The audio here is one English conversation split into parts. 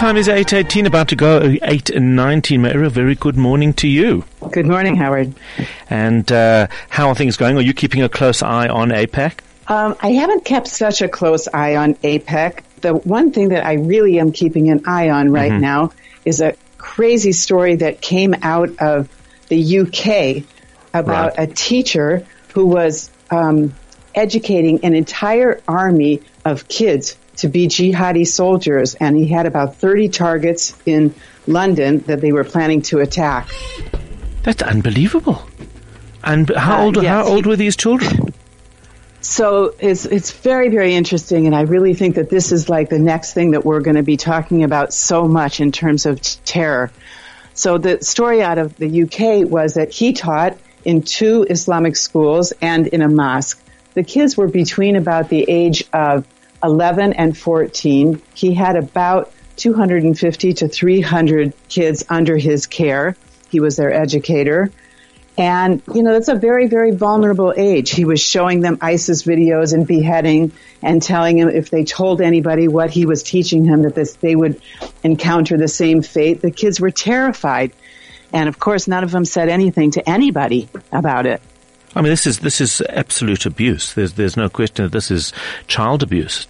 time is 8:18, about to go 8:19. Maira, very good morning to you. Good morning, Howard. And how are things going? Are you keeping a close eye on AIPAC? I haven't kept such a close eye on AIPAC. The one thing that I really am keeping an eye on right now is a crazy story that came out of the UK about a teacher who was educating an entire army of kids to be jihadi soldiers, and he had about 30 targets in London that they were planning to attack. That's unbelievable. And how old were these children? So it's very, very interesting, and I really think that this is like the next thing that we're going to be talking about so much in terms of terror. So the story out of the UK was that he taught in 2 Islamic schools and in a mosque. The kids were between about the age of 11 and 14. He had about 250 to 300 kids under his care. He was their educator. And, that's a very, very vulnerable age. He was showing them ISIS videos and beheading and telling them if they told anybody what he was teaching them that they would encounter the same fate. The kids were terrified. And, of course, none of them said anything to anybody about it. I mean, this is absolute abuse. There's no question that this is child abuse.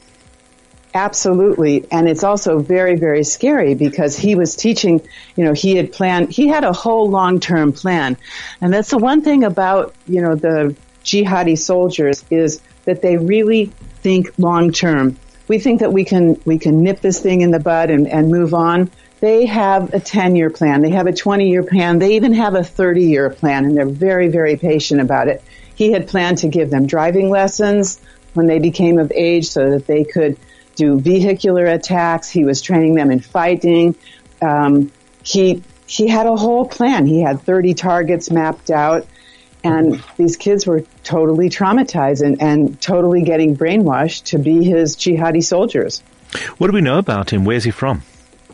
Absolutely. And it's also very, very scary because he was teaching, he had a whole long-term plan. And that's the one thing about, the jihadi soldiers is that they really think long-term. We think that we can nip this thing in the bud and move on. They have a 10-year plan. They have a 20-year plan. They even have a 30-year plan, and they're very, very patient about it. He had planned to give them driving lessons when they became of age so that they could do vehicular attacks. He was training them in fighting. He had a whole plan. He had 30 targets mapped out, and these kids were totally traumatized and totally getting brainwashed to be his jihadi soldiers. What do we know about him? Where's he from?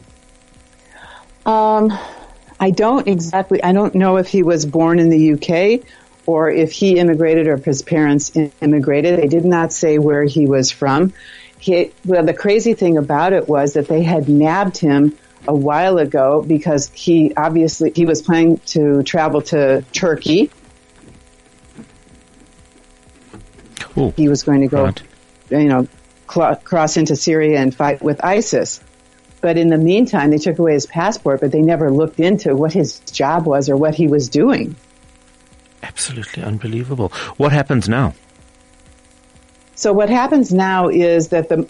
I don't know if he was born in the UK or if he immigrated or if his parents immigrated. They did not say where he was from. The crazy thing about it was that they had nabbed him a while ago because he was planning to travel to Turkey. Ooh, he was going to go, cross into Syria and fight with ISIS. But in the meantime, they took away his passport, but they never looked into what his job was or what he was doing. Absolutely unbelievable. What happens now? So what happens now is that the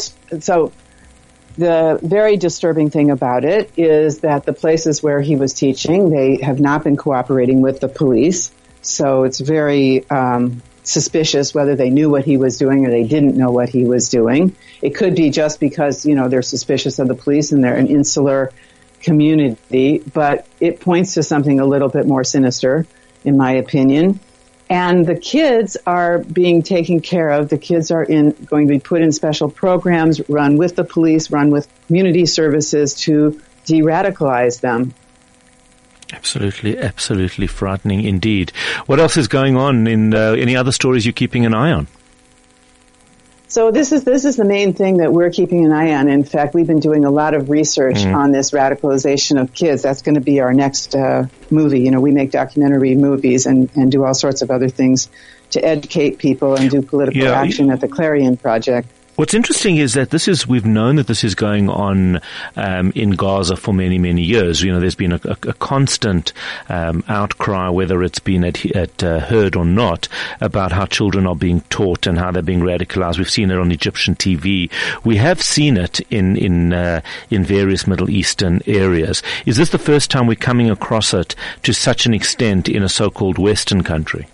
very disturbing thing about it is that the places where he was teaching, they have not been cooperating with the police. So it's very suspicious whether they knew what he was doing or they didn't know what he was doing. It could be just because, they're suspicious of the police and they're an insular community, but it points to something a little bit more sinister, in my opinion. And the kids are being taken care of. The kids are going to be put in special programs, run with the police, run with community services to de-radicalize them. Absolutely, absolutely frightening indeed. What else is going on in any other stories you're keeping an eye on? So this is the main thing that we're keeping an eye on. In fact, we've been doing a lot of research on this radicalization of kids. That's going to be our next movie. We make documentary movies and do all sorts of other things to educate people and do political action at the Clarion Project. What's interesting is that we've known that this is going on in Gaza for many, many years. There's been a constant outcry, whether it's been heard or not, about how children are being taught and how they're being radicalized. We've seen it on Egyptian TV. We have seen it in various Middle Eastern areas. Is this the first time we're coming across it to such an extent in a so-called Western country?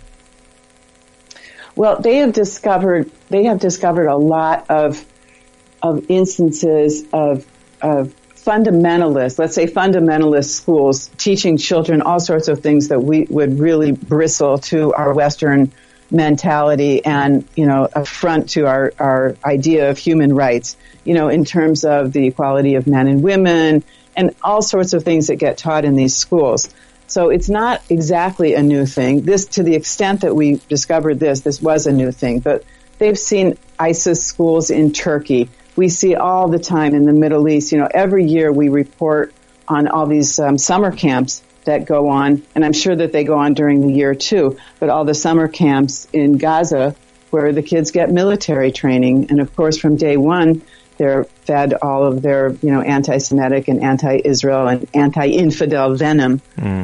Well, they have discovered a lot of instances of fundamentalists, let's say fundamentalist schools, teaching children all sorts of things that we would really bristle to our Western mentality and, affront to our idea of human rights, in terms of the equality of men and women and all sorts of things that get taught in these schools. So it's not exactly a new thing. This, to the extent that we discovered this was a new thing. But they've seen ISIS schools in Turkey. we see all the time in the Middle East. Every year we report on all these summer camps that go on, and I'm sure that they go on during the year too, but all the summer camps in Gaza where the kids get military training. And of course, from day one, they're fed all of their, anti-Semitic and anti-Israel and anti-infidel venom.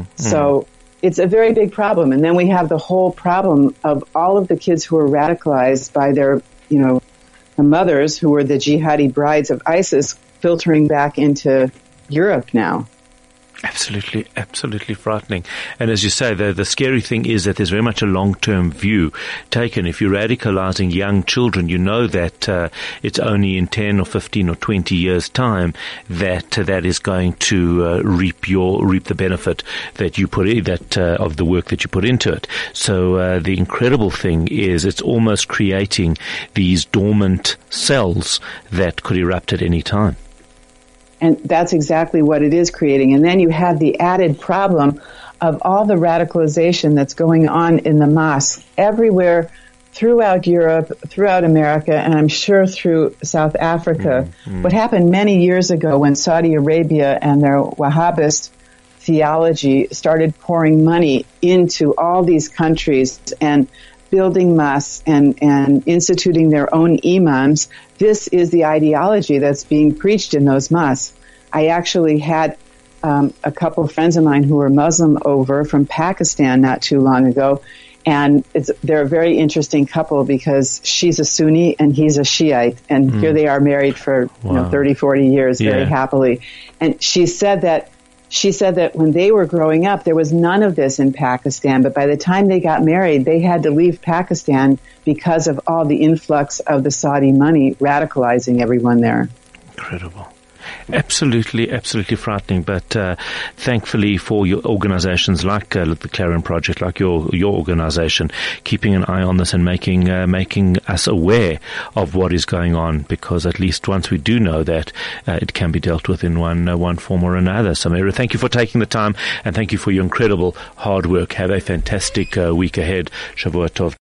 So it's a very big problem. And then we have the whole problem of all of the kids who are radicalized by their, the mothers who were the jihadi brides of ISIS filtering back into Europe now. Absolutely, absolutely frightening. And as you say, the scary thing is that there's very much a long-term view taken. If you're radicalizing young children, you know that it's only in 10 or 15 or 20 years' time that is going to reap the benefit that you put in, of the work that you put into it. So the incredible thing is it's almost creating these dormant cells that could erupt at any time. And that's exactly what it is creating. And then you have the added problem of all the radicalization that's going on in the mosques everywhere throughout Europe, throughout America, and I'm sure through South Africa. What happened many years ago when Saudi Arabia and their Wahhabist theology started pouring money into all these countries and building mosques and instituting their own imams. This is the ideology that's being preached in those mosques. I actually had a couple of friends of mine who were Muslim over from Pakistan not too long ago, and they're a very interesting couple because she's a Sunni and he's a Shiite, and here they are married for 30, 40 years very happily. And she said that when they were growing up, there was none of this in Pakistan, but by the time they got married, they had to leave Pakistan because of all the influx of the Saudi money radicalizing everyone there. Incredible. Absolutely, absolutely frightening. But thankfully for your organizations like the Clarion Project, like your organization, keeping an eye on this and making us aware of what is going on, because at least once we do know that, it can be dealt with in one form or another. So, Meira, thank you for taking the time, and thank you for your incredible hard work. Have a fantastic week ahead. Shavua Tov.